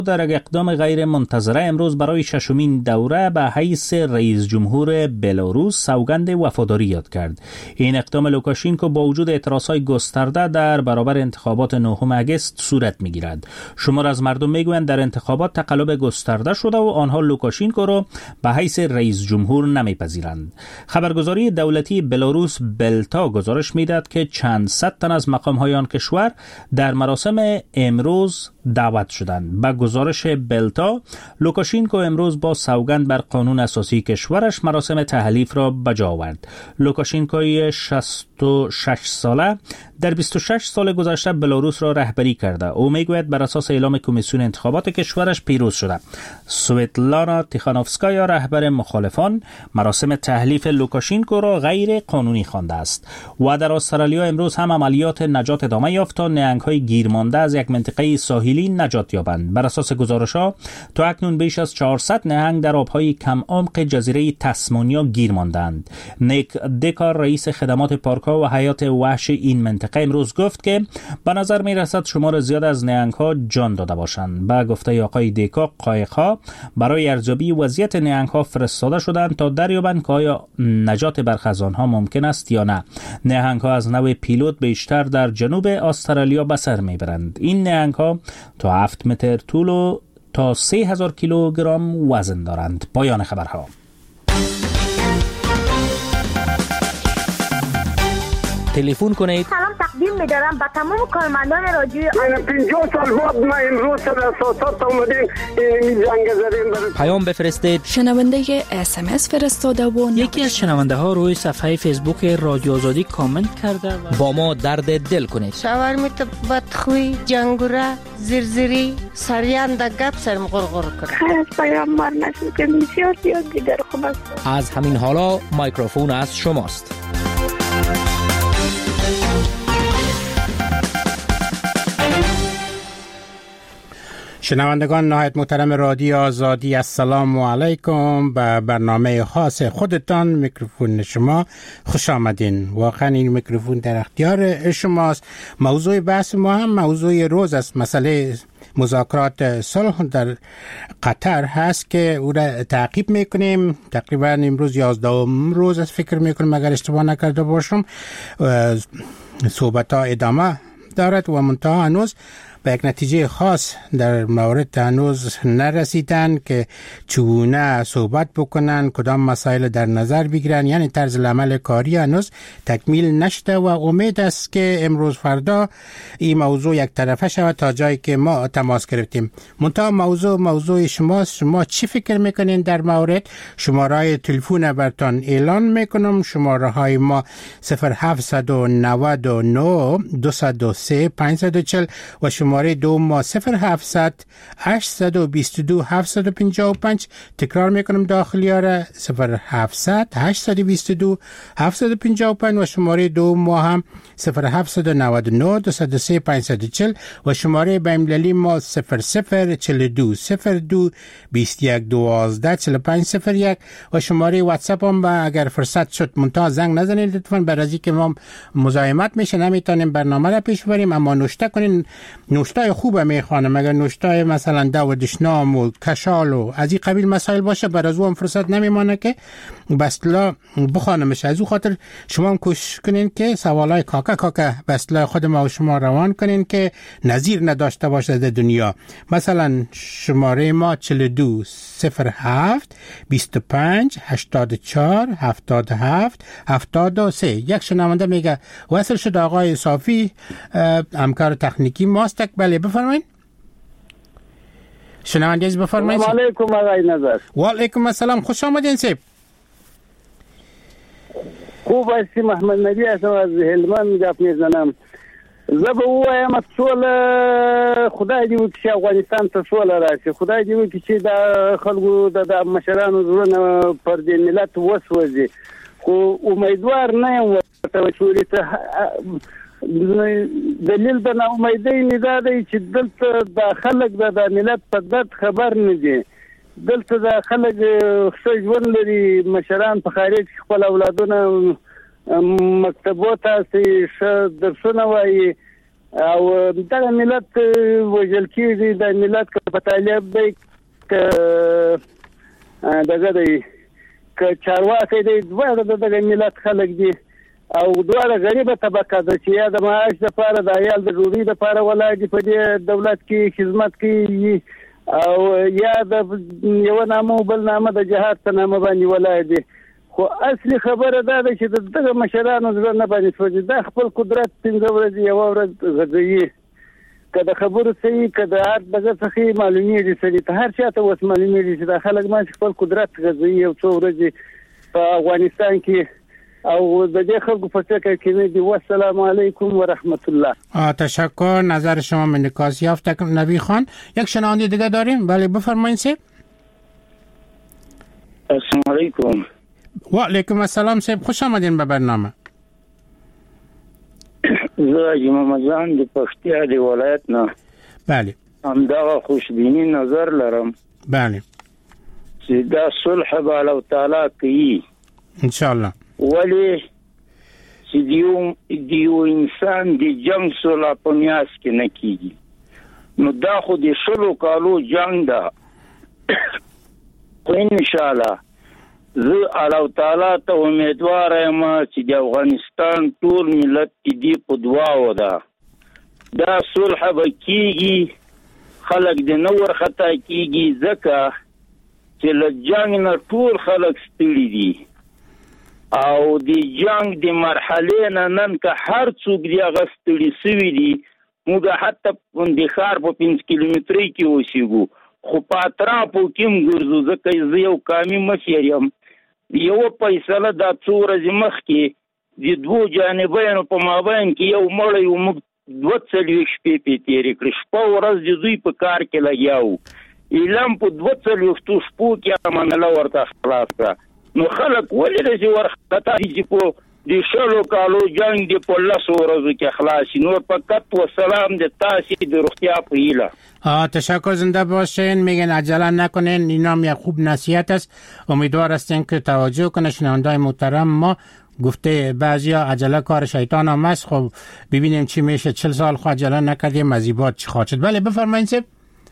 در یک اقدام غیر منتظره امروز برای ششمین دوره به حیث رئیس جمهور بلاروس سوگند وفاداری یاد کرد. این اقدام لوکاشینکو با وجود اعتراضهای گسترده در برابر انتخابات 9 اگست صورت می‌گیرد. شمار از مردم میگویند در انتخابات تقلب گسترده شده و آنها لوکاشینکو را به حیث رئیس جمهور نمی‌پذیرند. خبرگزاری دولتی بلاروس بلتا گزارش می‌دهد که چند صد تن از مقام‌های آن کشور در مراسم امروز دعوت شدند. با گزارش بلتا، لوکاشینکو امروز با سوگند بر قانون اساسی کشورش مراسم تحلیف را بجا آورد. لوکاشینکوی 66 ساله در 26 سال گذشته بلاروس را رهبری کرده. او میگوید بر اساس اعلام کمیسیون انتخابات کشورش پیروز شده. سویتلانا تیخانوفسکایا رهبر مخالفان مراسم تحلیف لوکاشینکو را غیر قانونی خوانده است. و در استرالیا امروز هم عملیات نجات ادامه یافت تا نهنگ‌های گیرمانده از یک منطقه ساحلی نجات یابند. بر اساس گزارش‌ها تا اکنون بیش از 400 نهنگ در آب‌های کم عمق جزیره تسمانیا گیر ماندند. نیک دکار رئیس خدمات پارک‌ها و حیات وحش این منطقه امروز گفت که به نظر می‌رسد شمار زیاد از نهنگ‌ها جان داده باشند. با گفته آقای دکا، قایق‌ها برای ارزیابی وضعیت نهنگ‌ها فرستاده شدند تا دریابند که آیا نجات برخی از آنها ممکن است یا نه. نهنگ‌ها از نوع پیلوت بیشتر در جنوب استرالیا به سر می‌برند. این نهنگ‌ها تا 7 متر طول و تا 3000 کیلوگرم وزن دارند. پایان خبرها. تلفن کنید. سلام تقدیم می‌دارم به تمام کارمندان رادیوی. من 50 سال بعد ما امروز در اساسات اومدیم این زنگ زدیم. پیام بفرستید. شنونده SMS فرستاده و یکی از شنونده ها روی صفحه فیسبوک رادیو آزادی کامنت کرده با ما درد دل کنید. شاورمیت بدخوی، جنگوره، زرزری، سریان در گپ سرم غرغر کنه. خیلی از پیام مار نشد که بسیار دیگر خوب است. از همین حالا مایکروفون از شماست. شنوندگان نهایت محترم رادیو آزادی، السلام علیکم. به برنامه خاص خودتان میکروفون شما خوش آمدین. واقعا این میکروفون در اختیار شماست. موضوع بحث ما هم موضوع روز است. مسئله مذاکرات صلح در قطر هست که او را تعقیب میکنیم. تقریبا امروز 11ام روز است فکر میکنم اگر اشتباه نکرده باشم. صحبت ها ادامه دارد و منتها هنوز به یک نتیجه خاص در مورد هنوز نرسیدن که چگونه صحبت بکنن، کدام مسائل در نظر بگیرن. یعنی طرز العمل کاری هنوز تکمیل نشده و امید است که امروز فردا این موضوع یک طرفه شود تا جایی که ما تماس گرفتیم. منتها موضوع شماست. شما چی فکر میکنین در مورد؟ شماره تلفن برتان اعلان میکنم. شماره های ما 0799 203 540 و شماره دو ما 0700 822 755. تکرار میکنم داخلی ها را 0700 822 755 و شماره دو ما هم 0799 203 540 و شماره بین‌المللی ما 0042 02 21 12 45 01 و شماره واتساپ هم اگر فرصت شد منتها زنگ نزنید لطفاً، برای که ما مزاحمت میشه نمیتونیم برنامه را پیش بریم. اما نوشته کنین. نوشتای خوبه میخوانم. اگر نوشتای مثلا دو دشنام و کشال و از این قبیل مسائل باشه بر از اون فرصت نمیمانه که بسلا بخوانمش. از او خاطر شما هم کوشش کنین که سوالای کاکا بسلا خود ما و شما روان کنین که نظیر نداشته باشه در دنیا. مثلا شماره ما 42 07 25 84 77 73. یک شنونده میگه وصل شد آقای صافی، همکار تکنیکی ماست. بله بفرمایید. شنونده از بفرمایید. سلام علیکم آقای نظر. و علیکم السلام، خوش آمدین سیب. خوب هستی؟ محمد نبی هستم از هلمند گپ میزنم. زبا وایم سوال خدای دې وکړي افغانستان ته سوال راشي. خدای دې وکړي چې د خلکو د مشرانو زړونه پر دې ملت وسوځي. خو امیدوار نه یم ورته چې دلیل د نا امیدۍ نه دا دی چې دلته د خلک د ملت په درد خبر نه دي. دلته د خلک ښه ژوند لري. مشران په خارج خپل اولادونه مکتبو ته ښه درسونه وایي. او دا ملت وجل کېږي د ملت په طالب دی دغه دی که چارواکي دی دواړه د ملت خلک دي او دواړه غریبه طبقه ده چې یا د معاش لپاره د عیال د ډوډۍ لپاره ولاړ دي په دې دولت کې خدمت کوي او یا د یو نامه بل نامه د جهاد په نامه باندې ولاړ دي خو اصلي خبره دا ده چې دغه مشرانو زړه نه باندې سوځي دا خپل قدرت 15 ورځې یو ورځ غځوي که د خبرو صحیح که د هر دغه څخه معلومیږي سړي ته هر چاته اوس معلومیږي چې د خلک باندې خپل قدرت غځوي یو څو ورځې په افغانستان کې او د دې خلکو په فکر کې نه دي. والسلام علیکم و رحمت الله. تشکر. نظر شما انعکاس یافت نبی خان. یک شنونده دیگه داریم. بله بفرمایید سید. السلام علیکم. و علیکم السلام سید، خوش آمدین به برنامه. زه محمد جان د پښتیا دی ولایت نه. بله. همدغه خوشبینی نظر لرم. بله. چې دا صلح به الله تعالی کوي ان شاء الله. ولی چې دیو انسان د جنگ صلح په نیاز کې نه کیږي، نو دا خو د شلو کالو جنگ ده. خو ان شاء الله زه الله تعالی ته امیدوار یم چې د افغانستان ټول ملت دې په دعا ودا دا صلح به کیږي، خلک د نور خطا کیږي ځکه چې له جنگ نه ټول خلک ستړي دي او د جنگ د مرحله نه نن که هر څوک دی غستړي سوي دي. موږ حتی د ښار په 5 کیلومترۍ کې اوسېږو خو په اطرافو کې هم ګرځو ځکه زه یو قامي مشر یم. یو فیصله دا څو ورځې مخکې د دوو جانبینو په مابین کې یو مړی و، موږ 42 شپې پې تېرې کړې، شپه ورځ د دوی په کار کې لګیا وو. اعلان په 42 شپو کې امانله ورته خلاص کړه. نو خلک ولې داسې ورخطا دي چې په د شلو کالو جنگ دی په 10 ورځو کې خلاص. نور فقط و سلام د تاسې د روغتیا په هیله. تشکر. زنده باشین. میگن عجله نکنین، این هم یک خوب نصیحت است. امیدوار هستیم که توجه کنه شنوندای محترم. ما گفته بعضیا عجله کار شیطان هم است. خب ببینیم چی میشه. 40 سال خود عجله نکردیم مزیبات چی خواهد شد. بله بفرمایید سب.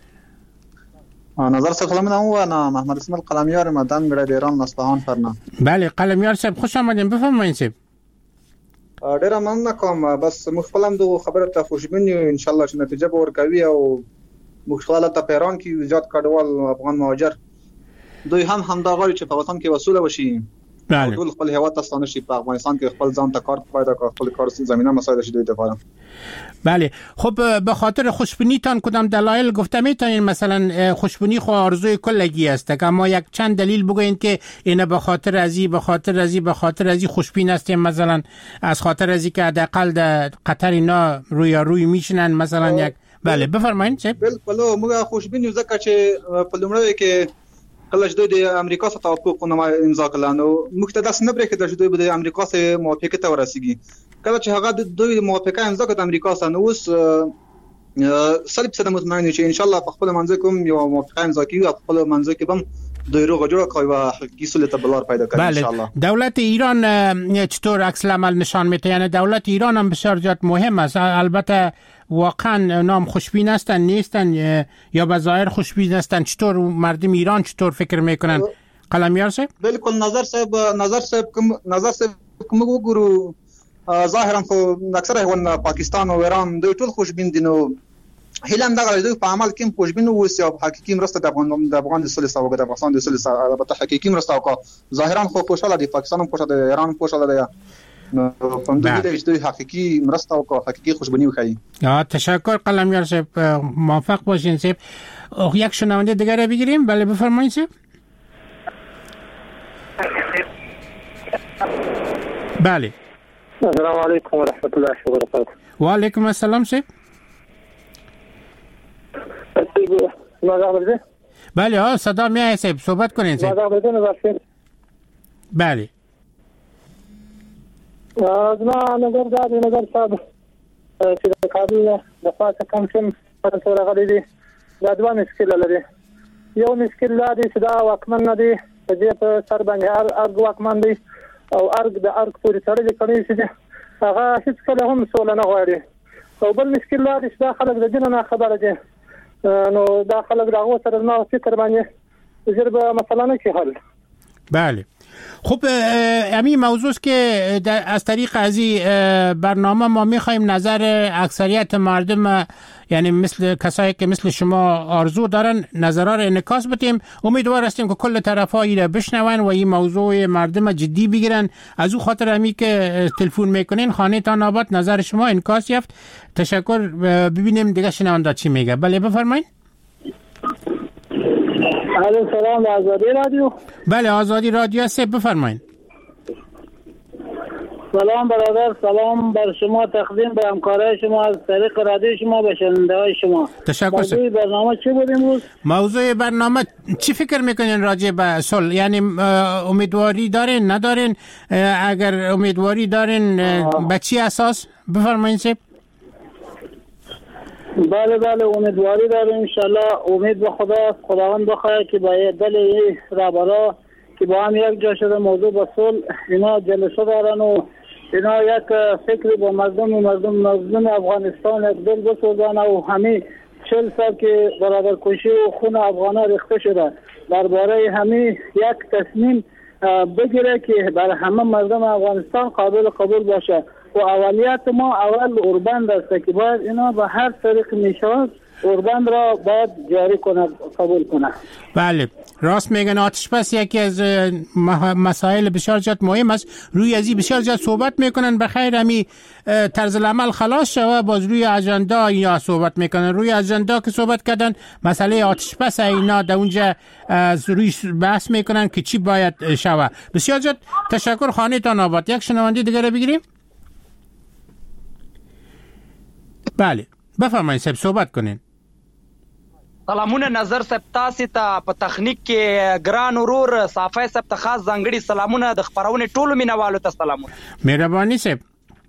نظر صاحب سلام و انا محمد اسماعیل قلمیار مدام گرد ایران اصفهان فرنا. بله قلمیار صاحب خوش آمدین. بفرمایید صاحب. ډیر مننه کوم. بس مخفلم دو خبره ته خوشبین یو ان شاء الله چې نتیجه به ورکوي او مخفله ته پیران کې ایجاد کډوال افغان مهاجر دوی هم دا غواړي چې په وطن کې وسوله وشي. بله. ټول خپل هیواد ته ستانه شي، په افغانستان کې خپل ځان ته کار پیدا کړي، خپل کار زمينه مسائل شي دوی ته. بله. خب به خاطر خوشبینیتان کدام دلایل گفته میتونین؟ مثلا خوشبینی خو آرزوی کلگی است، اما یک چند دلیل بگوین که اینا به خاطر ازی خوشبین هستیم. مثلا از خاطر ازی که حداقل در قطر اینا روی میشنن مثلا یک. بله بفرمایید چه؟ بالکل موږ خوشبین یو ځکه چې په لومړی کې کله چې دوی د امریکا سره توافقونه امضا کړل نو موږ ته داس نه برېښي چې دوی به د امریکا سره موافقه ته ورسیږي. کله چې هغه دوی موافقه امضا کړه د امریکا سره نو اوس سلب سره مطمئن چې ان شاء الله په خپل منځ کې یو موافقه امضا کیږي، په خپل منځ کې هم دوی رو جوړه کوي و حقیقی صلح بلار پیدا کنه ان شاء الله. دولت ایران چطور عکس العمل نشان میده؟ یعنی دولت ایران هم بسیار زیاد مهم است. البته واقعا نام خوشبین هستن نیستن یا به ظاهر خوشبین هستن؟ چطور مردم ایران چطور فکر میکنن؟ قلمیار صاحب. بالکل نظر صاحب کوم وګورو ظاهرا خو اکثره هون پاکستان او ایران دوی ټول خوشبین دي. نو هیلم دغه دوی په عمل کې خوشبین اوسي او حقيقي مرسته د افغان د صلح سره د افغانستان د صلح سره البته حقيقي مرسته او ظاهرا خو خوشاله دي، پاکستان هم خوشاله دی، ایران هم خوشاله دی. نو کوم دوی حقيقي مرسته او حقيقي خوشبینی وکړي. تشکر قلمیار صاحب. موافق باشین صاحب. یک شنونده دیگه را بگیریم. بله بفرمایید صاحب. بله. السلام علیکم و رحمت الله و برکاته. و علیکم السلام صاحب. بله صدا میاد صاحب، صحبت کنین صاحب. بله. زما نظر دا دی، نظر صاحب چې د کابل د خاصه کم شم په توګه غلي دي دا دوه مشکل لري. یو مشکل دا دی چې دا واکمن نه دی، په دې په سر باندې ارګ واکمن دی او ارګ د ارګ پورې تړلې کړي چې هغه هیڅ کله هم سوله نه غواړي او بل مشکل دا چې دا خلک د دین نه خبره دي نو دا خلک دغه سره نه فکر باندې زیر به مثلا نه شي حل. بله خب همین موضوع است که از طریق از برنامه ما میخوایم نظر اکثریت مردم یعنی مثل کسایی که مثل شما آرزو دارن نظرها را انعکاس بدیم. امیدوار هستیم که کل طرف‌ها را بشنون و این موضوع مردم جدی بگیرن. از او خاطر همی که تلفن میکنین خانه تان آباد نظر شما انعکاس یافت. تشکر. ببینیم دیگه شنونده چی میگه. بله بفرمایید. سلام آزادی رادیو. بله آزادی رادیو است، بفرمایید. سلام برادر، سلام بر شما، تقدیم به همکارای شما از طریق رادیو شما به شنونده‌های شما. تشکر. موضوع برنامه چی بود امروز؟ موضوع برنامه چی فکر میکنین راجع به صلح؟ یعنی امیدواری دارین ندارین؟ اگر امیدواری دارین به چی اساس؟ بفرمایید سیب. بله امیدواری داریم انشالله. امید به خداوند بخواه که با دل رهبرا که با هم یک جا شده موضوع به صلح اینا جلسه دارن و اینا یک فکری با مردم افغانستان یک دل بسازن و همین 40 سال که برادر کشی و خون افغانا ریخته شده درباره همین یک تصمیم بگیره که برای همه مردم افغانستان قابل قبول باشه و اولیت ما اول اوربند است که باید اینا به هر طریق میشود اوربند را باید جاری کنه، قبول کنه. بله راست میگن. آتش بس یکی از مسائل بسیار زیاد مهم است. روی ازی بسیار زیاد صحبت میکنن. بخیر همی طرز العمل خلاص شوه باز روی اجندا اینا صحبت میکنن. روی اجندا که صحبت کردن مسئله آتش بس اینا در اونجا روی بحث میکنن که چی باید شوه. بسیار زیاد تشکر. خانه تان آباد. یک شنونده دیگه رو بگیریم. بله بفرمایید صاحب صحبت کنین. سلامونه نظر صاحب تاسو ته په تخنیک کې ګران ورور صافی صاحب ته خاص ځانګړي سلامونه د خبرونه ټولو مینوالو ته سلامونه. مهرباني صاحب.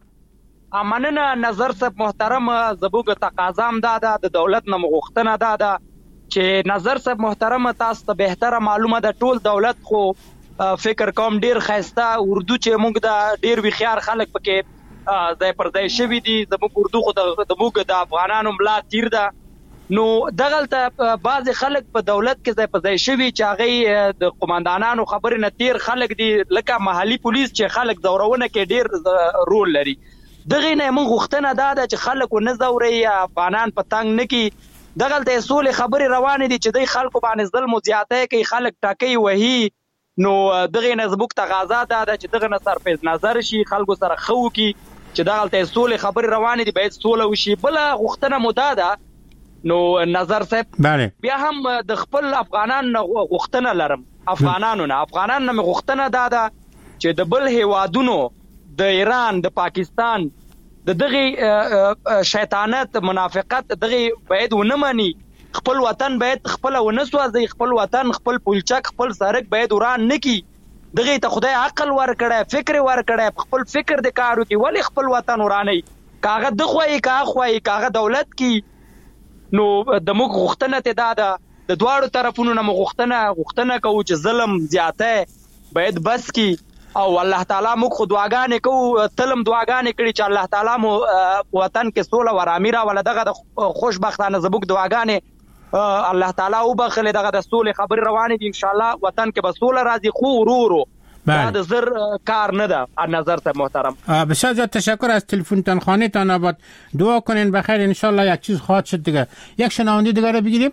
مننه نظر صاحب محترم. زبوګ تقاضام دا د دولت نه مغوښتنه دا چې نظر صاحب محترم تاسو ته بهتره معلومه ده ټول دولت خو فکر کوم ډیر خسته اردو چې موږ دا ډیر وخيار خلک پکې ځای پر ځای شوی دي. زموږ اردو خو د موږ د افغانانو ملا تیر ده نو دغلته بعض خلک په دولت کې ځای په ځای شوی چې هغه د قومندانانو خبرې نه تیر خلک دي لکه محلي پولیس چې خلک زورونه کې ډیر رول لري. دغه نه موږ غوښتنه ده چې خلک نه زوري افغانان په تنګ نه کی. دغلته اصول خبرې روانې دي چې د خلکو باندې ظلم او زیاته کوي خلک ټاکي وهي نو دغه نه زبوک تقاضا ده چې دغه نه سرپیز نظر شي خلکو سره خو کی چې دغلته اصول خبرې روانې دي باید سوله وشي. بل غوښتنه موده ده نو نظر صاحب بله بیا هم د خپل افغانان غوښتنه لرم. افغانانو نه غوښتنه ده چې د بل هیوادونو د ایران د پاکستان د دغه شیطانت منافقت دغه باید ونمني. خپل وطن باید خپل ونسوځي. خپل وطن خپل پولچک خپل سرک باید وران نکي. دغه ته خدای عقل ورکړي فکر ورکړي خپل فکر د کارو کې ولی خپل وطن وراني کاغه د خوای کاغه دولت کی نو د موږ غوښتنه ته ده د دواړو طرفونو نه غوښتنه کوو چې ظلم زیاته باید بس کی او الله تعالی موږ خو دعاګانې کوو تلم دعاګانې کړي چې الله تعالی مو وطن کې سوله و آرامي راولي. دغه خوشبختانه زبوک دعاګانې الله تعالی او بخله دغه د سولې خبرې روانې دي ان شاء الله وطن کې به سوله راځي خو ورورو بعد زر کار نه ده. نظر ته محترم بسیار زیاد تشکر از تلفنتان. خانه تان آباد. دعا کنین بخیر ان شاء الله یک چیز خواهد شد دیگه. یک شنونده دیگه رو بگیریم.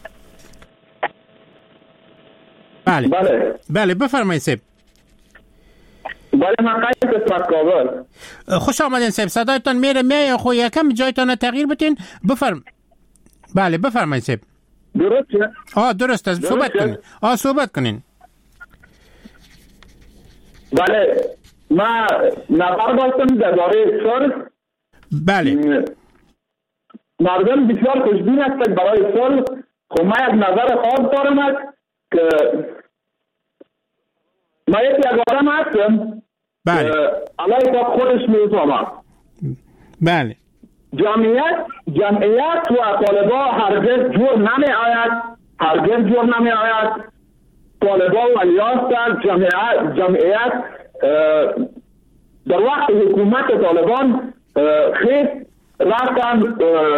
بله بفرمایید صاحب. بله من قیس از کابل. خوش آمدین صاحب. صدایتان میره خو یکم جایتان تغییر بتین. بله بفرمایید صاحب. درسته؟ درست است. صحبت کنین. بله من نظر داشتم درباره صلح. بله مردم بسیار خوشبین هستند برای صلح. خب من یک نظر خاص دارم که من یک آدم هستم. بله علیه خودش میفهمم. بله جمعیت و طالبا هرگز جور نمی آید. طالبا و الیاس جمعیت در وقت حکومت طالبان خیلی رفتن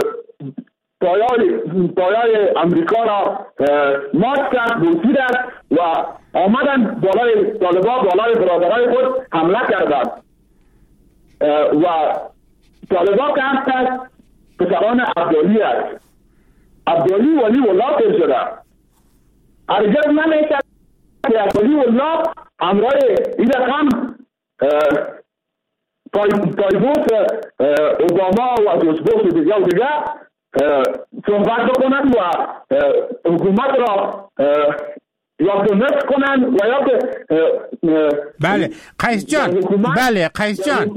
پایای امریکا را مات کرد، بوسیدند و آمدن بالای طالبان، بالای برادرای خود حمله کردند و طالبان که هستند پسران عبدالی است. عبدالی ولی الله تیر شده. هرگز نمیشه که عبدالی الله همراه این رقم پایبوس اوباما و جوزبوس و دیگه صحبت بکنن و حکومت را یا دونست کنن و یا که بله قیس جان بله قیس جان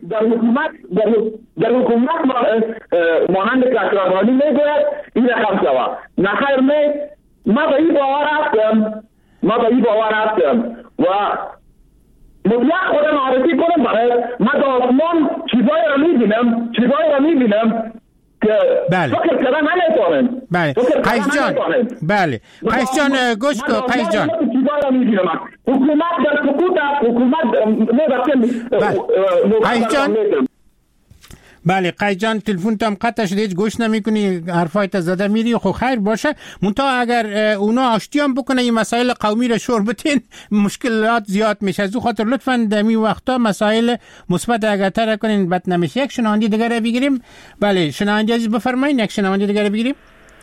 در حکومت مانند کشورانی میگوید این رقم شود. نخیر ما به این باور هستم و مطلق خودم معرفی کنم برای من در آسمان چیزایی را میبینم که فکر کردن نمیتونم. بله قیس جان بله قیس جان گوش کن قیس جان حکومت در سکوت است. قیس جان بله قیس جان تلفن تام قطع شده، هیچ گوش نمیکنی، حرفایت زده میری. خب خیر باشه، منتها اگر اونا آشتی هم بکنه این مسائل قومی رو شور بتین مشکلات زیاد میشه. از او خاطر لطفا در این وقتا مسائل مثبت اگر تر کنین بد نمیشه. یک شنونده دیگه رو بگیریم. بله شنونده عزیز بفرمایید. یک شنونده دیگه رو بگیریم.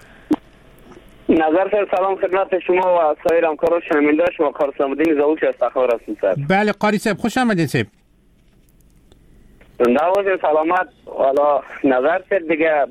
نظر سلام خدمت شما و سایر همکاران شنونده شما. قاری صمدین زاوش از تخار هستم سر. بله قاری صاحب خوش آمدید صاحب. نوازی سلامت. والا نظر شد دیگه،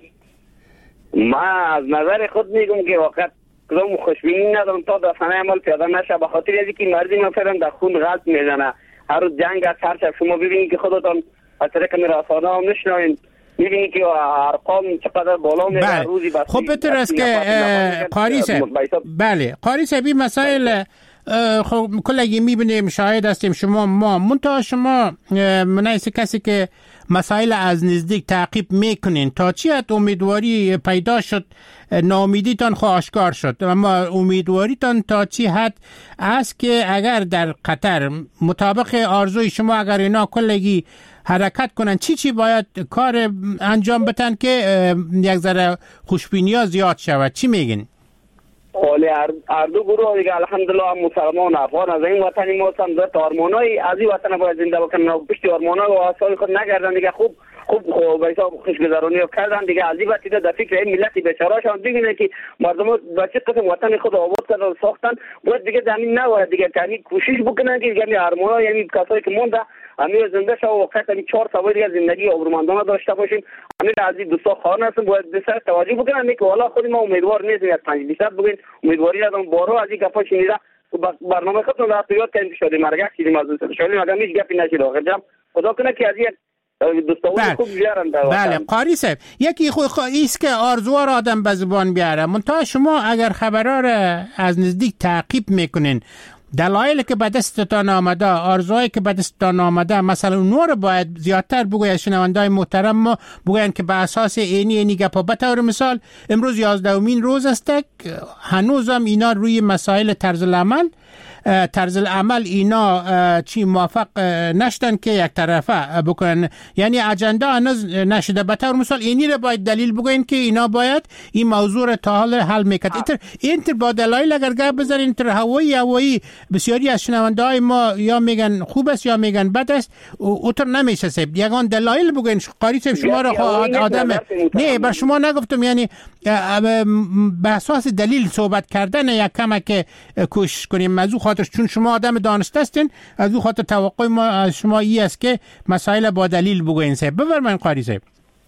ما از نظر خود میگم که واقعا کدام خوشبینی ندارم تا داستانه عمل پیاده نشه، به خاطر اینکه که مردی مثلا در خون غلط میزنه. هر روز جنگ است، هر شب شما ببینید که خودتان از طریق رسانه هم میشنوین، میبینید که ارقام چقدر بالا میره روزی. بس خب بهتر است که قاری صاحب بله قاری صاحب این مسائل خب کلگی میبینیم، شاهد هستیم شما ما منتها شما منایس کسی که مسائل از نزدیک تعقیب میکنین تا چی حد امیدواری پیدا شد؟ ناامیدیتان خو آشکار شد، اما امیدواریتان تا چی حد است که اگر در قطر مطابق آرزوی شما اگر اینا کلگی حرکت کنن چی باید کار انجام بدن که یک ذره خوشبینی ها زیاد شود؟ چی میگین؟ ولی هر دو گروه دیگه الحمدلله مسلمان افغان از این وطنی ما هم در آرمانای از این وطن باید زنده بکنن و پشت آرمانای و آسای خود نگردن دیگه. خوب به حساب خوشگذرانی کردن دیگه. از این وقتی در فکر این ملت بیچاره شون ببینن که مردم با چه قسم وطن خود آباد کردن و ساختن، باید دیگه زمین نباید دیگه یعنی کوشش بکنن که یعنی آرمانای یعنی کسایی که مونده همین زنده شو و وقت یعنی 4 سال دیگه زندگی آبرومندانه داشته باشیم. همین از این دوستا خانه هستن باید بسیار توجه بکنن که والا خود ما امیدوار نیستیم از 5% بگین امیدواری ندارم. بارها از این گپا شنیده برنامه خودتون را یاد کنید شده مرگه چیزی موضوع شده مگه هیچ گپی نشید. آخر جام خدا کنه که از یک دوستان خوب بیارن. بله قاری صاحب یکی ایست که آرزوها را آدم به زبان بیاره، منتها شما اگر خبرها را از نزدیک تعقیب میکنین، دلایلی که به دستتان آمده، آرزوهایی که به دستتان آمده، مثلا اونها رو باید زیادتر بگوید. شنوندای محترم ما بگوین که به اساس اینی گپا به طور مثال امروز 11مین روز است، هنوزم اینا روی مسائل طرز العمل اینا چی موافق نشدن که یک طرفه بکنن، یعنی اجندا هنوز نشده. به طور مثال اینی رو باید دلیل بگوین که اینا باید این موضوع رو تا حال حل میکرد. اینتر با دلایل اگر گپ بزنین اینتر هوایی بسیاری از شنونده های ما یا میگن خوب است یا میگن بد است، اوتر نمیشه سب یگان دلایل بگوین. قاری صاحب شما رو آدم نه بر شما نگفتم، یعنی به اساس دلیل صحبت کردن یک کمک کوشش کنیم. از او خاطر چون شما آدم دانسته هستین، از او خاطر توقع ما از شما ای است که مسائل با دلیل بگوین. صاحب بفرمایید قاری صاحب.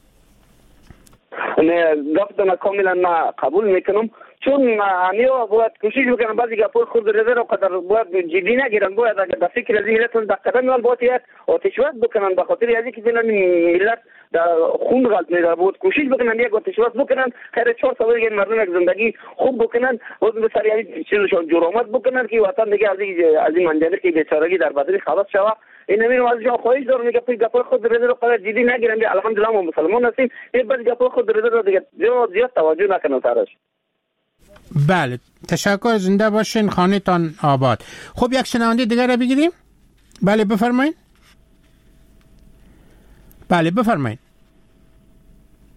نه گفتم کاملا ما قبول میکنم، چون همیا باید کوشش بکنن بعضی گپا خود رضا رو قدر باید جدی نگیرن، باید اگر در فکر از ملتون در قدم مال باید آتشوات بکنن به خاطر از اینکه ملت در خون غلط میده. بود کوشش بکنن یک آتشوات بکنن، خیر 4 سال دیگه مردم یک زندگی خوب بکنن، بود به سر یعنی چیزشون جرأت بکنن که وطن دیگه از این منجلق که بیچارگی در بدری خلاص شود. این نمیرم از جا خواهش دارم که گپا خود رضا رو قدر جدی نگیرن. الحمدلله ما مسلمان هستیم، این بعضی گپا خود رضا رو دیگه زیاد توجه نکنن سرش. بله تشکر، زنده باشین، خانه تان آباد. خب یک شنونده دیگر رو بگیریم. بله بفرمایید. بله بفرمایید.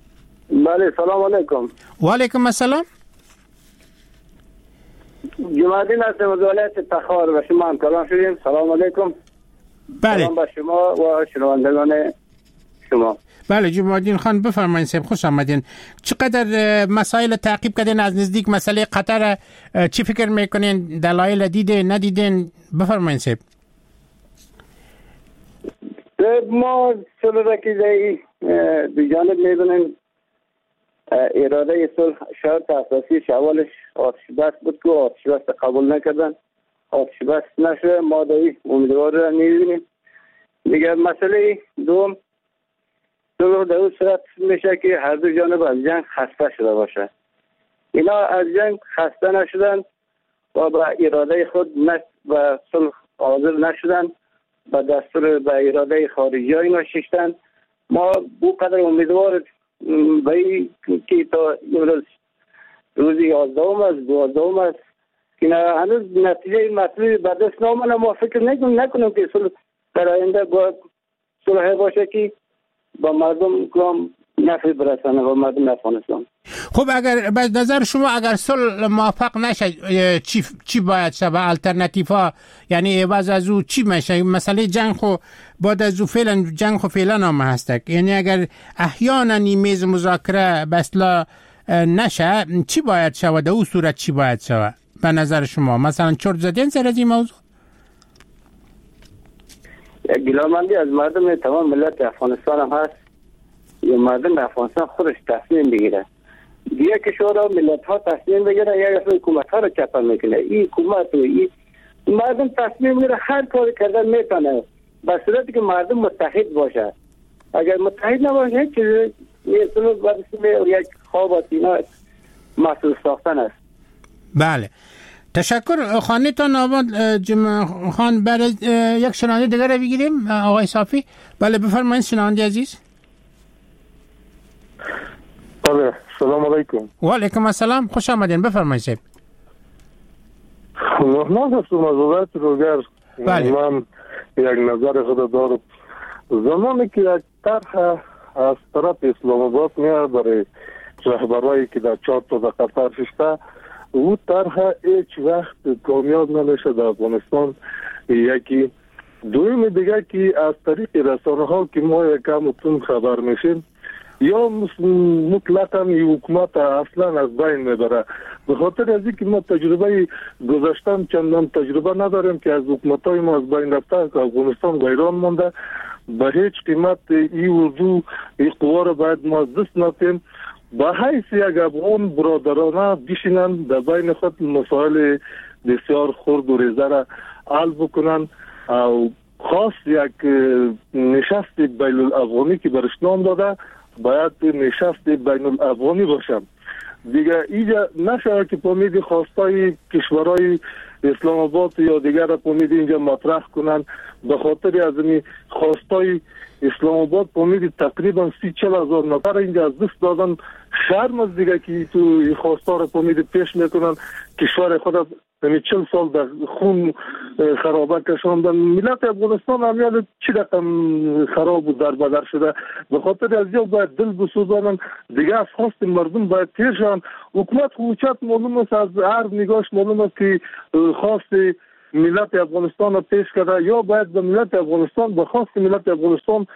بله سلام علیکم. و علیکم السلام. جمعدین هستم از ولایت تخار و شما هم کلام شدیم. سلام علیکم. بله. سلام به شما و شنوندگان شما. بله جمعدین خان بفرمایید صاحب، خوش آمدین. چقدر مسائل تعقیب کردین از نزدیک؟ مسئله قطر چی فکر میکنین؟ دلایل دیدین ندیدین؟ بفرمایید صاحب. ما صلح را که دو جانب میبینیم، اراده صلح شرط اساسی اولش آتش بس بود که آتش بس قبول نکردن، آتش بس نشده، ما دایی امیدوار را میبینیم. دیگه مسئله دوم صلح در اون صورت میشه که هر دو جانب از جنگ خسته شده باشه. اینا از جنگ خسته نشدن و با اراده خود و صلح حاضر نشدن، با دستور به اراده خارجی ها اینا ششتن. ما بو قدر امیدوار بایی که تا روز 11 است 12 است که هنوز نتیجه مطلوب به دست نامنه. ما فکر نکنم که صلح در آینده با صلح باشه که با مردم کام نفع برسانه و مردم افغانستان. خب اگر به نظر شما اگر صلح موفق نشه چی باید شه؟ الټرناتیو ها یعنی عوض از او چی میشه؟ مسئله جنگ خو بعد از او فعلا جنگ خو فعلا هم هست، یعنی اگر احیانا میز مذاکره به اصطلاح نشه چی باید شه؟ در اون صورت چی باید شه به نظر شما؟ مثلا چرت زدین سر از این موضوع؟ یک گلامندی از مردم تمام ملت افغانستان هم هست. یا مردم افغانستان خودش تصمیم بگیره. دیگه کشورها ملت ها تصمیم بگیره یا حکومت ها رو چپر میکنه. این حکومت و این مردم تصمیم میگیره، هر کاری کردن میتونه به صورتی که مردم متحد باشه. اگر متحد نباشه هیچ چیز میتونه برسه یک خواب و اینا محصول ساختن است. بله تشکر. خانه‌تان آباد جمع خان. برای یک شنونده دیگر رو بگیریم آقای صافی. بله بفرمایید شنونده عزیز. بله سلام علیکم. و علیکم السلام، خوش آمدین، بفرمایید صاحب. محمد هستم از ولایت روگر. بله. من یک نظر خود دارم. زمانی که یک طرح از طرف اسلام آباد میاد برای رهبرایی که در 4 تا در قطر شده، او طرح هیچ وقت کامیاب نمیشه در افغانستان. یکی دویم دیگه که از طریق رسانه ها که ما یکم اتون خبر میشیم یا مطلقا حکومت اصلا از بین میبره. به خاطر از اینکه ما تجربه گذشتن چندان تجربه نداریم که از حکومتای ما از بین رفته که افغانستان ویران مونده. به هیچ قیمت این وضوع این قوا رو باید ما دست نتیم. به حیث یک افغان برادرانه بشینن در بین خود مسائل بسیار خرد و ریزه را حل بکنن. او خاص یک نشست بین الافغانی که برش نام داده باید نشست بین الافغانی باشه. دیگه اینجا نشه که پامید خواستای کشورهای اسلام آباد یا دیگر را پامید اینجا مطرح کنن. به خاطر از این خواستای اسلام آباد پامید تقریبا 30-40 هزار نفر اینجا از دست دادن. شرم از دیگه که تو خواستا را پامید پیش میکنن. کشور خود 40 سال در خون خرابه کشاندن. ملت افغانستان همیان چی رقم خراب و دربدر شده. به خاطر از یا باید دل بسوزانن. دیگه از خواست مردم باید تیر شن. حکومت خوچت معلوم است، از هر نگاهش معلوم است که خواست ملت افغانستان را پیش کرده یا باید به ملت افغانستان به خواست ملت افغانستان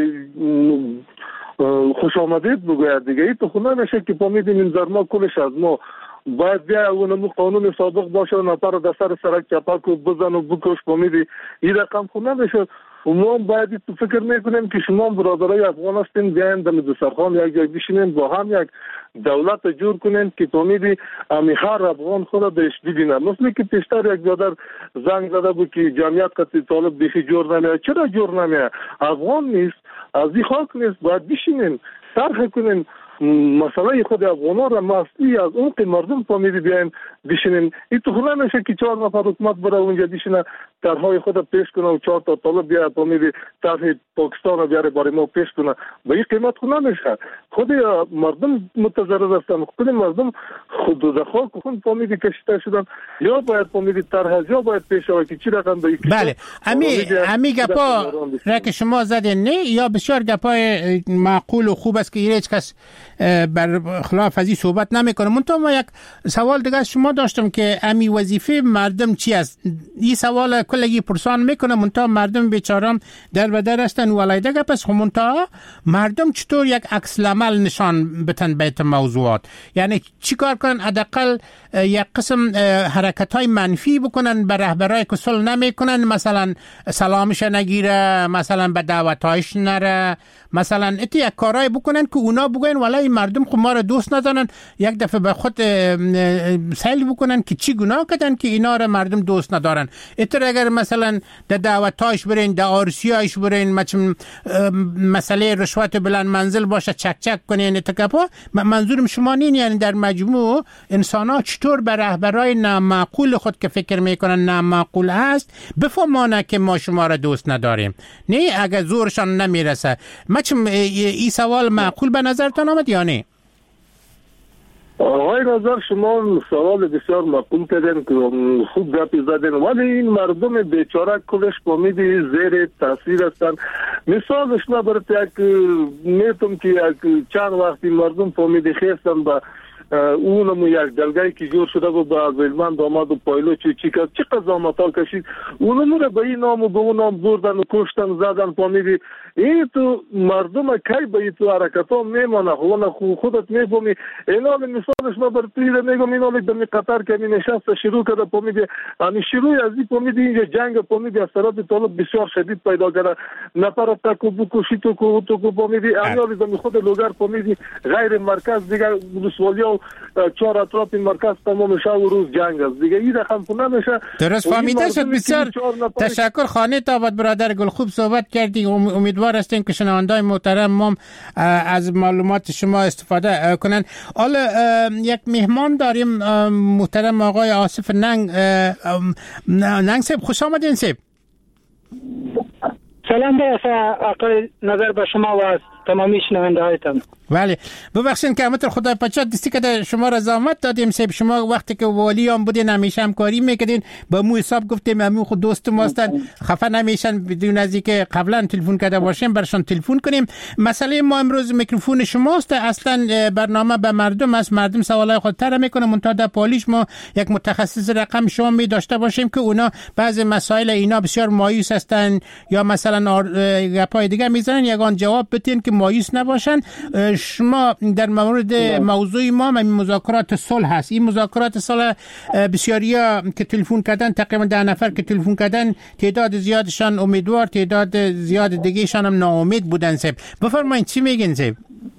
خوش آمدید بگوید. دیگه این تو خونه نشه که پامیدیم این درما کلش از ما باید بیا اونمو قانون سابق باشه و نفر در سر سرک چپک و بزن و بکش پامیدی این رقم خونه نشه. و ما باید تو فکر میکنیم که شما برادرای افغان هستین بیاین در دسترخوان یک جای بشینیم با هم یک دولت جور کنیم که پامیدی هر افغان خود بهش ببینه. مثل که پیشتر یک برادر زنگ زده بود که جمعیت قطعی طالب بیخی جور نمیاد. چرا جور نمیاد؟ افغان نیست، از این خاک نیست. باید بشینیم طرح کنیم مسئله خود افغانا را مسئولی از اون که مردم فامیلی بیاین بشینیم. این تو خونه نشه که 4 نفر حکومت بره اونجا بشینه طرحهای خود پیش کنه و 4 تا طالب بیاد امید طرح پاکستان رو بیاره برای ما پیش کنه، به این قیمت خود نمیشه. خود مردم متضرر هستن، خود مردم خود در خاک خون امید کشیده شدن. یا باید امید طرح یا باید پیش آوه که چی رقم به بله امی گپا را که شما زدین نه یا بسیار گپای معقول و خوب است که هیچ کس بر خلاف از این صحبت نمیکنه. منتها ما یک سوال دیگه از شما داشتم که امی وظیفه مردم چی است؟ این سوال کلگی پرسان میکنه، منتها مردم بیچارم در و در هستن ولایده گپ است. منتها مردم چطور یک عکس العمل نشان بدن به موضوعات؟ یعنی چی کار کنن؟ حداقل یک قسم حرکت های منفی بکنن، به رهبرای کسل نمیکنن، مثلا سلامش نگیره، مثلا به دعوتایش نره، مثلا یک کارهای بکنن که اونا بگوین والله مردم خود ما را دوست ندارن، یک دفعه به خود سیل بکنن که چی گناه کردن که اینا را مردم دوست ندارن. اتر اگر مثلا در دعوتایش برین، در آرسیایش برین، مسئله رشوت بلند منزل باشه چک چک کنین اتکاپا. منظورم شما نین، یعنی در مجموع انسان ها چطور به رهبرای نامعقول خود که فکر میکنن نامعقول هست بفهمانه که ما شما را دوست نداریم، نه اگر زورشان نمیرسه. این سوال معقول به نظرتان آمد یا نه؟ آقای نظر شما سوال بسیار معقول کردن که خوب گپی زدن، ولی این مردم بیچاره کلش پامیدی زیر تاثیر هستن. مثالش ما برات یک میتونم که یک چند وقتی مردم پامیدی خیستن با اونم یک دلگایی که جور شده بود با ویلمن داماد و پایلو چی قضامتا کشید، اونم رو به این نام و به اون نام بردن و کشتن زدن. پامیدی این تو مردم کی به این تو حرکت ها میمانه خودت میفهمی. اینا مثالش ما بر توی میگم اینا دمی قطر که نشست شروع کرده پامیدی یعنی شروع از این پامیدی اینجا جنگ پامیدی از طرف طالب بسیار شدید پیدا کرده، نفر تکو بکشی تو پامیدی اینا دمی خود لوگر پامیدی غیر مرکز دیگه ولسوالی 4 اطراف این مرکز تمام شب و روز جنگ است دیگه. این رقم نمیشه. درست فهمیده شد. بسیار تشکر خانه تابد برادر گلخوب صحبت کردیم. امیدوار هستیم که شنونده‌های محترم ما از معلومات شما استفاده کنن. حالا یک مهمان داریم محترم آقای آصف ننگ صاحب، خوش آمدین صاحب. سلام آقای نظر به شما و تمامی شنونده‌هایتان. بله ببخشید که همتون خدای پاچا دستی که شما را زحمت دادیم صاحب. شما وقتی که والی هم بودین همیشه همکاری میکردین، با مو حساب گفتیم همون خود دوست ما هستن، خفه نمیشن بدون از اینکه قبلا تلفن کرده باشیم برشان تلفن کنیم. مسئله ما امروز میکروفون شماست. اصلا برنامه به مردم است، مردم سوالای خود طرح میکنه، منتها در پالیش ما یک متخصص رقم شما می داشته باشیم که اونا بعضی مسائل اینا بسیار مایوس هستن یا مثلا گپای دیگه میزنن، یگان جواب بدین که مایوس نباشن. شما در مورد موضوع ما مذاکرات صلح هست. این مذاکرات صلح بسیاریا که تلفن کردن، تقریبا 10 نفر که تلفن کردن، تعداد زیادشان امیدوار، تعداد زیاد دیگهشان هم ناامید بودن. صاحب بفرمایید چی میگین صاحب؟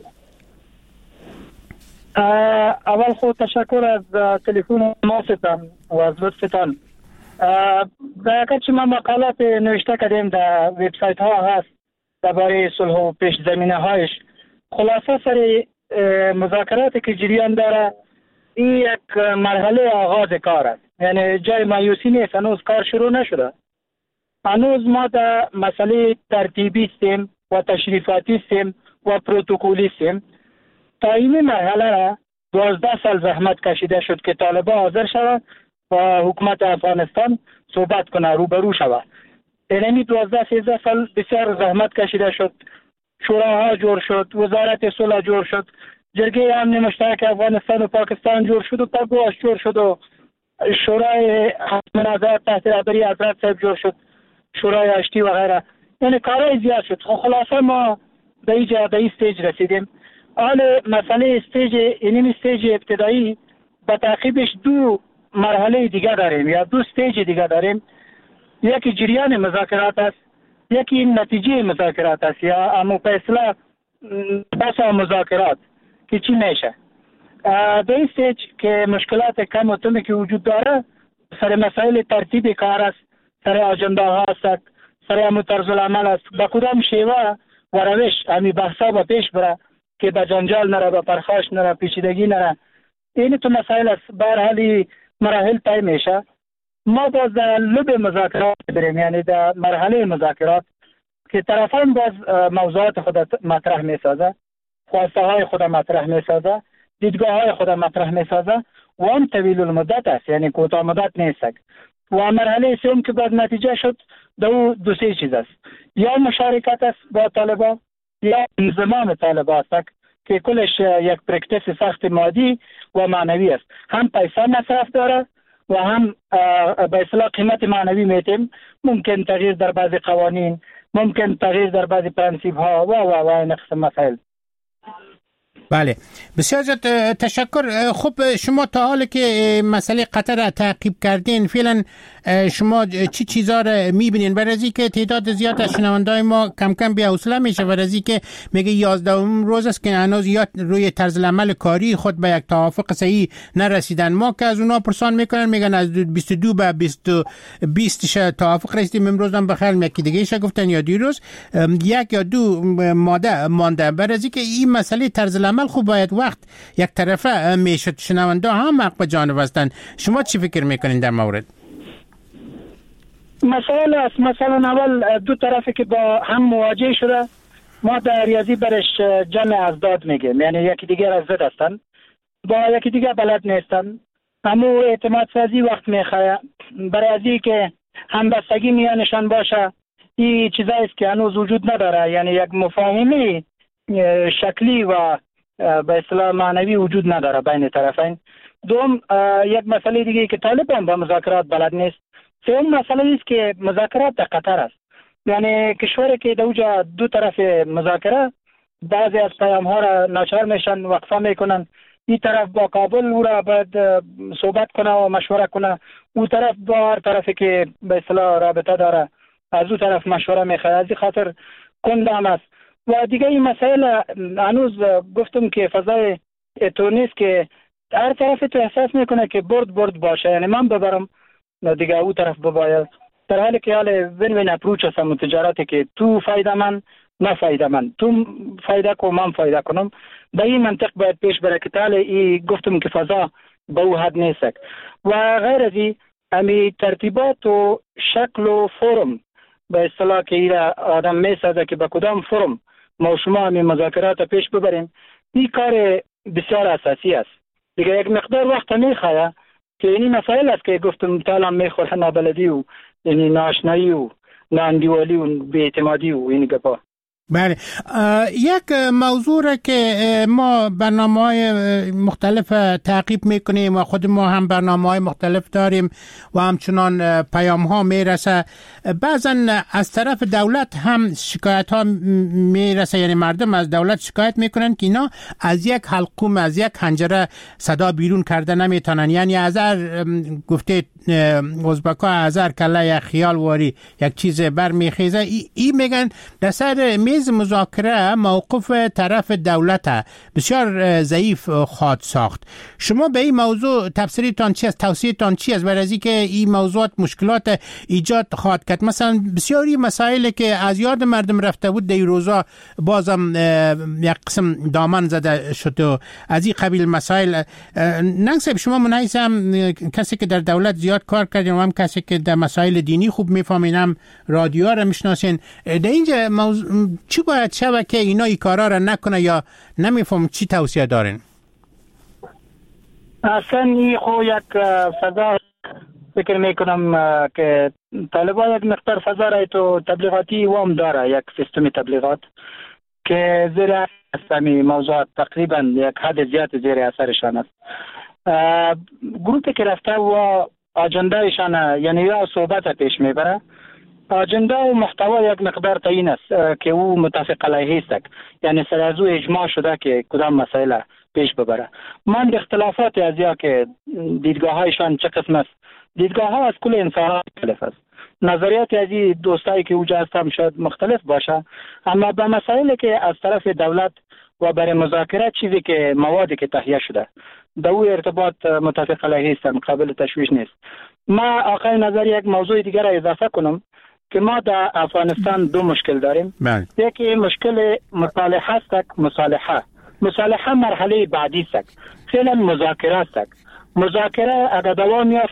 اول خود تشکر از تلفن ماستان و از لطفتان. در که ما مقالات نوشته کردیم در وبسایت ها هست درباره صلح و پیش زمینه هایش. خلاصه سر مذاکراتی که جریان داره، این یک مرحله آغاز کار است، یعنی جای مایوسی نیست، هنوز کار شروع نشده. هنوز ما در مسئله ترتیبی هستیم و تشریفاتی هستیم و پروتکولی هستیم. تا این مرحله را 12 سال زحمت کشیده شد که طالبان حاضر شود و حکومت افغانستان صحبت کنه، روبرو شود. یعنی 12-13 سال بسیار زحمت کشیده شد، شوراها جور شد، وزارت صلح جور شد، جرگه امن مشترک افغانستان و پاکستان جور شد و پاگوش جور شد و شورای مناظرات تحت رهبری حضرت صاحب جور شد، شورای اشتی و غیره. یعنی کارهای زیاد شد. خلاصه ما به این استیج رسیدیم. حال مسئله استیج ابتدایی به تعقیبش 2 مرحله دیگه داریم یا 2 استیج دیگه داریم. یکی جریان مذاکرات است، یکی نتیجه مذاکرات است یا اما به اصطلاح بحث مذاکرات که چی میشه. در این استیج که مشکلات کم و کمی که وجود داره، سر مسائل ترتیب کار است، سر اجنده ها است، سر همون طرز العمل است، با کدام شیوه و روش همی بحثا با پیش بره که به جنجال نره، به پرخاش نره، پیچیدگی نره. این تو مسائل است. به هر حال مراحل طی میشه. ما باز در لب مذاکرات بریم، یعنی در مرحله مذاکرات که طرفان باز موضوعات خود مطرح میسازه، خواسته های خود مطرح میسازه، دیدگاه های خود مطرح میسازه و هم طویل المدت است، یعنی کوتاه مدت نیست. و مرحله سوم که باز نتیجه شد دو سه چیز است، یا مشارکت است با طالبان یا انضمام طالبان است که کلش یک پرکتیس سخت مادی و معنوی است. هم پیسه مصرف داره و هم به اصطلاح قیمت معنوی میتیم، ممکن تغییر در بعضی قوانین، ممکن تغییر در بعضی پرنسیب ها و این قسم مسائل. بله، بسیار زیاد تشکر. خب شما تا حالی که مسئله قطر را تعقیب کردین، فعلا شما چی چیزا را میبینین؟ برای از که تعداد زیاد از شنوندای ما کم کم بی حوصله میشه، برای از که میگه 11 روز است که هنوز یا روی طرز العمل کاری خود به یک توافق صحیح نرسیدن. ما که از اونا پرسان میکنن میگن از 22 به 20 توافق رسیدیم. امروز هم بخیر یکی دیگه ش گفتن یا دیروز یک یا دو مانده. برای از که این مسئله طرز العمل خوب باید وقت یک طرفه میشد، شنونده هم حق به جانب هستن. شما چی فکر میکنین در مورد؟ مثلا اول دو طرفی که با هم مواجه شده، ما در ریاضی برش جمع ازداد میگیم، یعنی یکی دیگر از ضد هستن، با یکی دیگر بلد نیستن. اما اعتماد سازی وقت میخواه، برای ازی که همبستگی میانشان باشه. این چیزایی است که هنوز وجود نداره، یعنی یک مفاهمه شکلی و به اصطلاح معنوی وجود نداره بین طرفین. دوم، یک مسئله دیگه که طالبان با مذاکرات بلد نیست. سوم مسئله است که مذاکرات در قطر است، یعنی کشوری که دوجا دو طرف مذاکره بعضی از پیام ها را ناچار میشن وقفه میکنن. این طرف با کابل او را باید صحبت کنه و مشوره کنه، او طرف با هر طرفی که به اصطلاح رابطه داره از او طرف مشوره میخواد. از این خاطر کندام است. و دیگه این مسائل هنوز گفتم که فضای تو نیست که هر طرف تو احساس میکنه که برد باشه، یعنی من ببرم دیگه او طرف بباید، در حالی که حال وین اپروچ هست تجارتی که تو فایده من نه فایده من، تو فایده کو من فایده کنم. به این منطق باید پیش بره که تعالی ای گفتم که فضا به او حد نیست. و غیر از این امی ترتیبات و شکل و فرم به اصطلاح که ایره آدم میسازه که به کدام فرم ما شما همی مذاکرات پیش ببریم، این کار بسیار اساسی است. دیگه یک مقدار وقت میخواه که این مسائل است که گفتم تعالی میخوره، نابلدی و یعنی ناشنایی و ناندیوالی و بی‌اعتمادی و این گپا. بله، یک موضوع را که ما برنامه‌های مختلف تعقیب میکنیم و خود ما هم برنامه‌های مختلف داریم و همچنان پیام ها میرسه، بعضا از طرف دولت هم شکایت ها میرسه، یعنی مردم از دولت شکایت میکنن که اینا از یک حلقوم، از یک حنجره صدا بیرون کرده نمیتونن، یعنی از هر گفته ازبکا از هر کله یک خیال واری یک چیز برمیخیزه. ای میگن در سر میز مذاکره موقف طرف دولت بسیار ضعیف خواهد ساخت. شما به این موضوع تفسیرتان چی است؟ توصیه‌تان چی است؟ برای اینکه این موضوعات مشکلات ایجاد خواهد کرد. مثلا بسیاری مسائلی که از یاد مردم رفته بود در روزا بازم یک قسم دامن زده شد و از این قبیل مسائل. ننگ شما منحیث هم کسی که در دولت زیاد کار کردین و هم کسی که در مسائل دینی خوب میفهمین، هم رادیو را میشناسین، در اینجا چی باید شود که اینا ای کارا را نکنه یا نمیفهم چی توصیه دارین؟ اصلا این خو یک فضا فکر میکنم که طالبان یک مقدار فضا را تو تبلیغاتی وام داره، یک سیستم تبلیغات که زیر اسمی موضوعات تقریبا یک حد زیاد زیر اثرشان است. گروپی که رفته و اجندهشان یعنی یا صحبت پیش میبره، اجنده و محتوا یک مقدار تعیین است که او متفق علیه است، یعنی سر از او اجماع شده که کدام مسائل پیش ببره. من به اختلافات از یا که دیدگاه هایشان چه قسم است، دیدگاه ها از کل انسان مختلف است، نظریات از این دوستایی که اوجا هستم شاید مختلف باشه، اما به مسائلی که از طرف دولت و برای مذاکره چیزی که موادی که تهیه شده به او ارتباط متفق علیه هستم، قابل تشویش نیست. ما آخر نظر یک موضوع دیگر را اضافه کنم که ما در افغانستان دو مشکل داریم. یکی مشکل مصالحه است. مصالحه مرحله بعدی است، فعلا مذاکره است. مذاکره اگر دوام یافت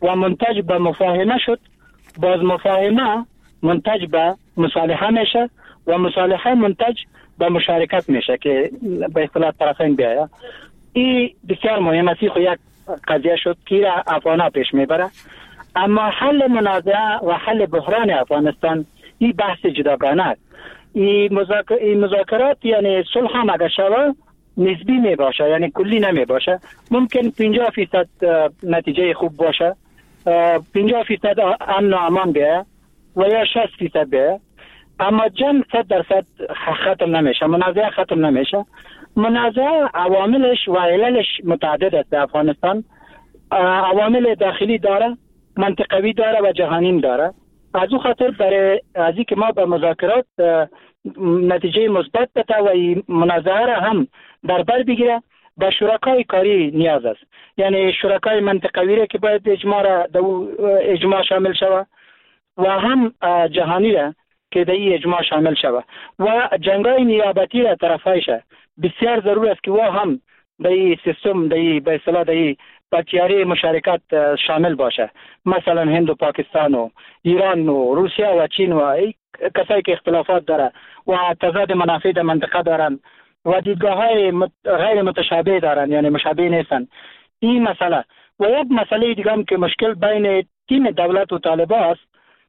و منتج به مفاهمه شد، باز مفاهمه منتج به مصالحه میشه و مصالحه منتج به مشارکت میشه که به اصطلاح طرفین بیاید. این بسیار مهم است. خو یک قضیه شد که افغان‌ها پیش میبره. اما حل منازعه و حل بحران افغانستان این بحث جداگانه است. این مذاکرات یعنی صلح هم اگر شود نسبی می باشه، یعنی کلی نمی باشه. ممکن 50% نتیجه خوب باشه، 50% امن و امان بیه و یا 60% بیه، اما جنگ 100% ختم نمیشه، منازعه ختم نمیشه. منازعه عواملش و عللش متعدد است. در افغانستان عوامل داخلی داره، منطقوی داره و جهانی داره. از او خاطر برای از اینکه ما به مذاکرات نتیجه مثبت بده و منازعه را هم در بر بگیره، به شرکای کاری نیاز است. یعنی شرکای منطقوی را که باید اجماع شامل شود و هم جهانی را که در اجماع شامل شود و جنگای نیابتی را طرفایش بسیار ضرور است که و هم در این سیستم به اصطلاح در بچیاری مشارکت شامل باشه. مثلا هند و پاکستان و ایران و روسیه و چین و کسایی که اختلافات داره و تضاد منافع در منطقه دارن و دیدگاه های غیر متشابه دارن، یعنی مشابه نیستن. این مسئله و یک مسئله دیگه هم که مشکل بین تیم دولت و طالبان است،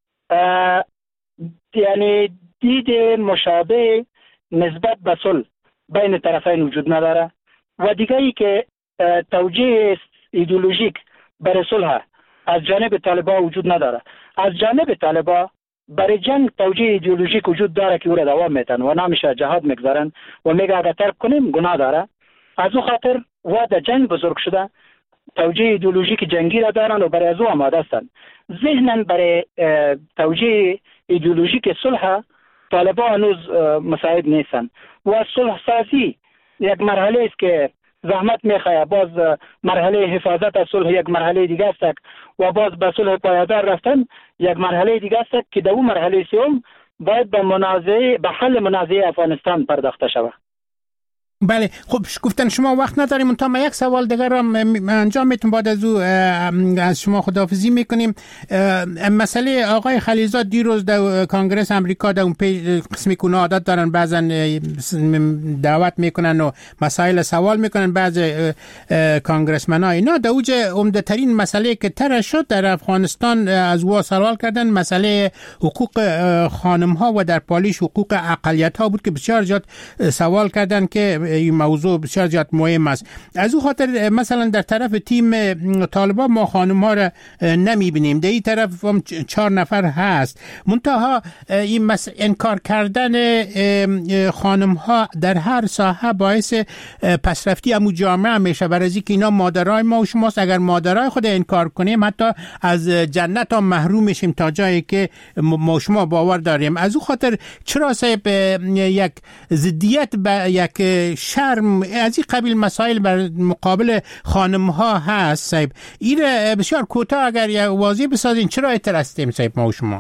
یعنی دید مشابه نسبت به صلح بین طرفین وجود نداره و دیگه ای که توجیه ایدئولوژیک برای صلح از جانب طالبان وجود نداره. از جانب طالبان برای جنگ توجیه ایدئولوژیک وجود داره که او را دوام میتن و نامشه جهاد میگذارن و میگه اگر ترک کنیم گناه داره. از او خاطر و در جنگ بزرگ شده، توجیه ایدئولوژیک جنگی را دارن و برای از او آماده هستن. ذهنن برای توجیه ایدئولوژیک صلح طالبان هنوز مساعد نیستن و صلح سازی یک مرحله است که زحمت میخواه. باز مرحله حفاظت از صلح یک مرحله دیگه است و باز به صلح پایدار رفتن یک مرحله دیگه است که در اون مرحله سوم باید به حل منازعه افغانستان پرداخته شود. بله، خب گفتن شما وقت نداریم، تا ما یک سوال دیگر را انجام میتونم بعد از او از شما خداحافظی میکنیم. مسئله آقای خلیلزاد دیروز در کنگره امریکا در اون قسمی که عادت دارن بعضا دعوت میکنن و مسائل سوال میکنن بعض کانگرسمن‌ها، اینا در اوج عمده ترین مسئله که طرح شد در افغانستان از او سوال کردن مسئله حقوق خانم ها و در پالیش حقوق اقلیت ها بود که بسیار زیاد سوال کردن که این موضوع بسیار زیاد مهم است. از او خاطر مثلا در طرف تیم طالبان ما خانم ها را نمیبینیم، در این طرف هم 4 نفر هست. منتها این انکار کردن خانم ها در هر ساحه باعث پسرفتی امو جامعه میشه، برای اینکه اینا مادرای ما و شماست. اگر مادرای خود انکار کنیم حتی از جنت هم محروم میشیم تا جایی که ما شما باور داریم. از او خاطر چرا صاحب یک ضدیت به یک شرم از این قبیل مسائل بر مقابل خانم ها هست صاحب؟ این بسیار کوتاه اگر واضح بسازین چرا اعتراض صاحب ما و شما؟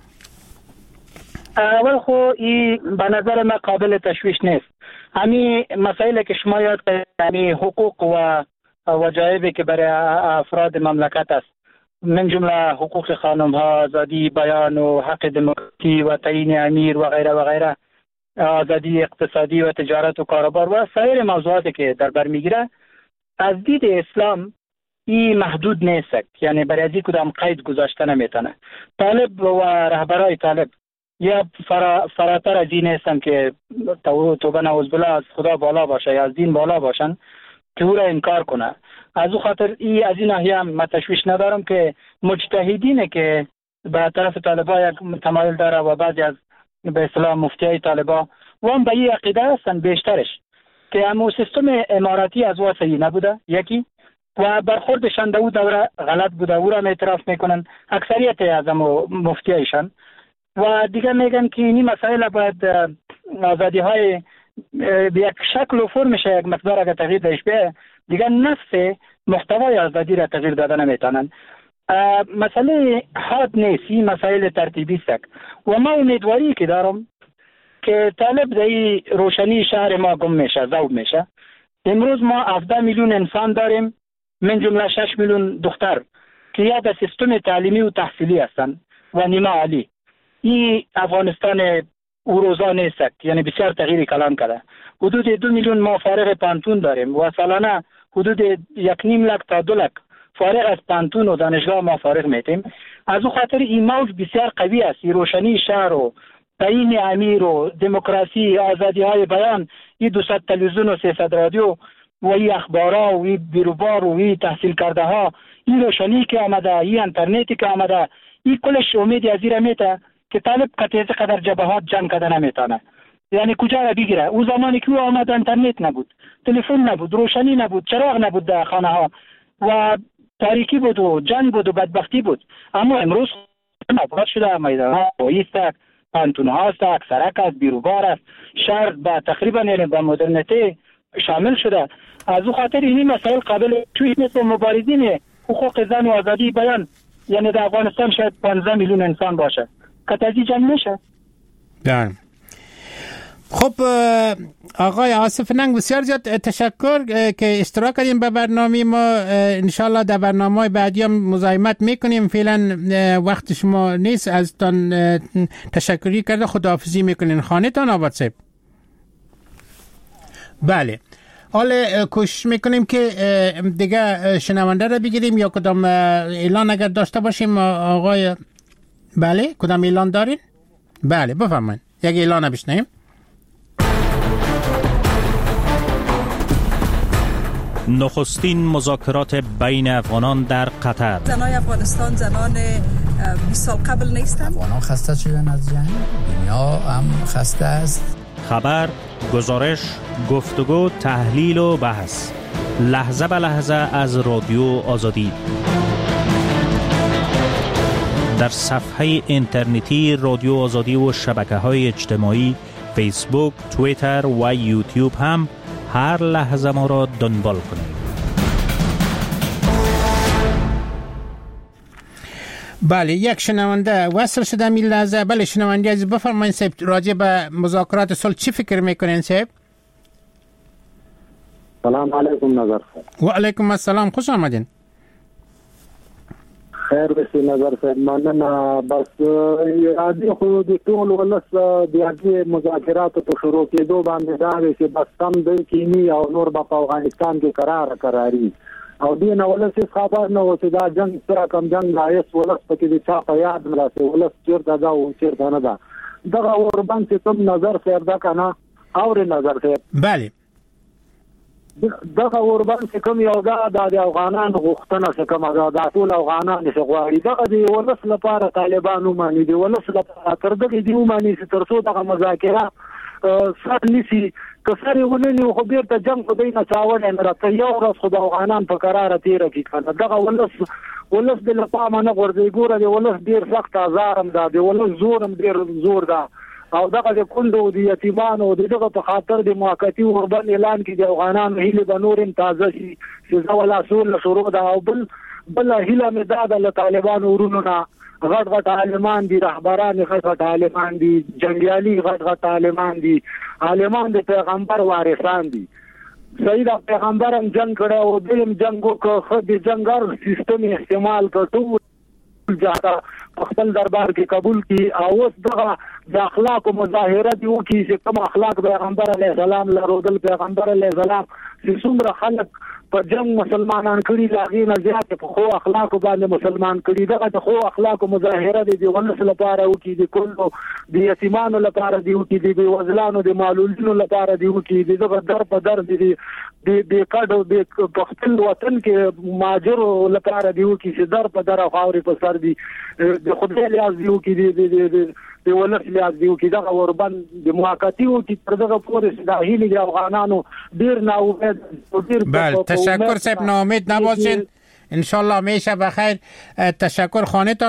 اول خو این به نظر من قابل تشویش نیست. همین مسائل که شما یاد کردید، حقوق و وجایبی که برای افراد مملکت است، من جمله حقوق خانم ها، آزادی بیان و حق دموکراسی و تعیین امیر و غیره و غیره، آزادی اقتصادی و تجارت و کاروبار و سایر موضوعاتی که در بر میگیره، از دید اسلام این محدود نیست، یعنی برای از این کدام قید گذاشته نمیتونه. طالب و رهبرای طالب یا فراتر از این هستن که توبه نعوذ بالله از خدا بالا باشه یا از دین بالا باشن که او را انکار کنه. از او خاطر از این ناحیه هم تشویش ندارم که مجتهدینه که به طرف طالبان یک تمایل داره و بعضی از به اصطلاح مفتیای طالبان و هم به این عقیده هستن بیشترش که همون سیستم اماراتی از او صحیح نبوده یکی و برخوردشان در او دوره غلط بوده، او را اعتراف میکنن اکثریت از مفتیایشان و دیگه میگن که این مسائل باید آزادی های یک شکل و فرمش یک مقدار اگر تغییر داشت به دیگه نفس محتوای آزادی را تغییر داده نمیتونن. مسئله حاد نیست، این مسائل ترتیبی است و ما امیدواری که دارم که طالب در روشنی شهر ما گم میشه، ذوب میشه. امروز ما 17 میلیون انسان داریم، من جمله 6 میلیون دختر که یا در سیستم تعلیمی و تحصیلی هستند و نیمه عالی. این افغانستان او روزا نیست، یعنی بسیار تغییر کلان کرده. حدود 2 میلیون ما فارغ پانتون داریم و سالانه حدود 1.5 لک تا 2 لک فارغ از پانتون و دانشگاه ما فارغ میتیم. از او خاطر این موج بسیار قوی است. روشنی شهر و تعیین امیر و دموکراسی، آزادی های بیان، این 200 تلویزیون و 300 رادیو و این اخبارها و این بیروبار و این تحصیل کرده ها، این روشنی که آمده، این اینترنتی که آمده، این کلش امید از این میته که طالب قطعه قدر جبهات جنگ کرده نمیتونه. یعنی کجا را بگیره؟ او زمانی که او آمد اینترنت نبود، تلفن نبود، روشنی نبود، چراغ نبود در خانه ها و تاریکی بود و جنگ بود و بدبختی بود. اما امروز آباد شده، میدان ها است، پانتون ها است، سرک است، بیروبار است، شهر به تقریبا یعنی به مدرنیته شامل شده. از او خاطر این مسائل قابل توی مثل مبارزین حقوق زن و آزادی بیان، یعنی در افغانستان شاید 15 میلیون انسان باشه که تازی جنگ نشه. خب آقای آصف ننگ بسیار زیاد تشکر که اشتراک کردیم به برنامه ما. انشالله در برنامه بعدی هم مزاحمت میکنیم. فعلا وقت شما نیست، از تان تشکری کرده خداحافظی میکنین. خانه تان آباد صاحب. بله، حالا کوشش میکنیم که دیگه شنونده را بگیریم یا کدام اعلان اگر داشته باشیم آقای. بله، کدام اعلان دارین؟ بله بفرمایید، یک اعلان بشنویم. نخستین مذاکرات بین افغانان در قطر. زنای افغانستان زنان 20 سال قبل نیستند. افغانان خسته شدن از جنگ، دنیا هم خسته است. خبر، گزارش، گفتگو، تحلیل و بحث لحظه به لحظه از رادیو آزادی در صفحه اینترنتی رادیو آزادی و شبکه‌های اجتماعی فیسبوک، توییتر و یوتیوب هم هر لحظه ما را دنبال کنید. بله، یک شنونده وصل شده این لحظه. بله شنونده عزیز بفرمایید صاحب، راجع به مذاکرات صلح چی فکر میکنین صاحب؟ سلام علیکم نظر صاحب. و علیکم السلام، خوش آمدین. خیر بسی نظر صاحب. مننه. بس عادي خو د ټول ولس د عادي مذاکرات په شروع کېدو باندې دا دی چې بس سم دی کینی او نور په افغانستان کې قراري او دین ولس خبر نه و چې دا جنگ سره کم جنگ دایس ولس پکې د چا په یاد نه راځي، ولس چیرته دا او چیرته نه ده. دغه وربان چې کوم نظر صاحب دا کنه اور نظر صاحب. بله، دغه وربان چې کوم یو د افغانانو غوښتنه چې کوم دا ټول افغانان چې غواړي دغه د ولس لپاره طالبانو باندې دی، ولس لپاره تر دغه دی باندې چې تر څو دغه مذاکره سر نسی کسری ولنی خو بیرته جنگ خو دینه چاوړ نه راته یو ورځ خو د افغانان په قرار تیر کی کنه. دغه ولس د لپاره نه ورځي ګوره دی، ولس ډیر سخت آزارم ده، دی ولس زورم ډیر زور ده او دغه د کندو د یتیمانو دغه په خاطر د موقتی وربن اعلان کې د افغانانو هیله به نور تازه شي چې زول اصول شروع ده او بل هیله مداد له طالبانو ورونو نه غټ عالمان دي، رهبران غټ عالمان دي، جنگیالي غټ عالمان دي، عالمان د پیغمبر وارثان دي. سید پیغمبر هم جنگ کړه او دیم جنگو کو خدي جنگار سیستم استعمال کړو جاته خپل دربار کې قبول کی او دغه د اخلاق او مظاهره دی او کی چې کوم اخلاق پیغمبر علیه السلام لرودل پیغمبر علیه السلام چې څومره خلک په جنگ مسلمانان کړي لاغي نه زیات په خو اخلاق باندې مسلمان کړي. دغه د خو اخلاق او مظاهره دی ولس لپاره او کی د کلو د یتیمانو لپاره دی او کی د وزلانو د معلولینو لپاره دی او کی دغه در په در دی د کډو د خپل وطن کې ماجر لپاره دی او کی چې در په در خاوري په سر دی د خدای لیاز دی او کی د ولس لیاز دی او کی دغه وربن د موقتی او کی تر دغه پورې داخلي د افغانانو ډیر ناامید ډیر. بله تشکر صاحب، ناامید نباشید. انشالله همیشه بخیر. تشکر. خانه